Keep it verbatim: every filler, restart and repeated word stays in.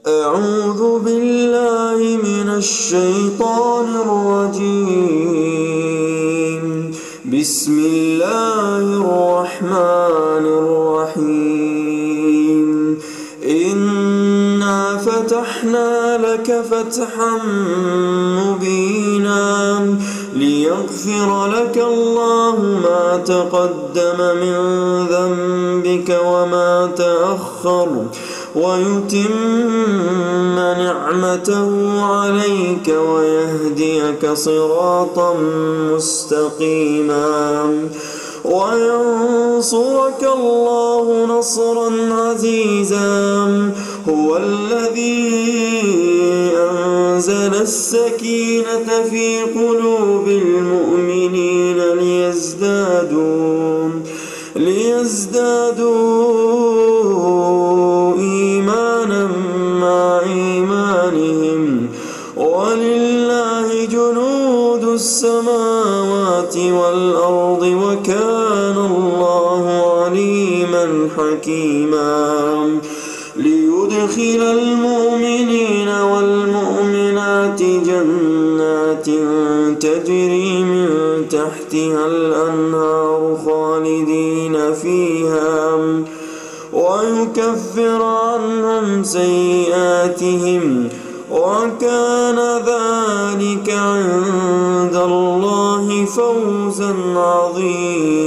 أعوذ بالله من الشيطان الرجيم. بسم الله الرحمن الرحيم. إنا فتحنا لك فتحا مبينا ليغفر لك الله ما تقدم من ذنبك وما تأخر ويتم نعمته عليك ويهديك صراطا مستقيما وينصرك الله نصرا عزيزا. هو الذي أنزل السكينة في قلوب المؤمنين ليزدادوا ليزدادوا إيمانا مع إيمانهم ولله جنود السماوات والأرض وكان الله عليما حكيما. ليدخل المؤمنين والمؤمنات جنات تجري من تحتها الأنهار خالدين فيها ويكفر عنهم سيئاتهم وكان ذلك عند الله فوزا عظيما.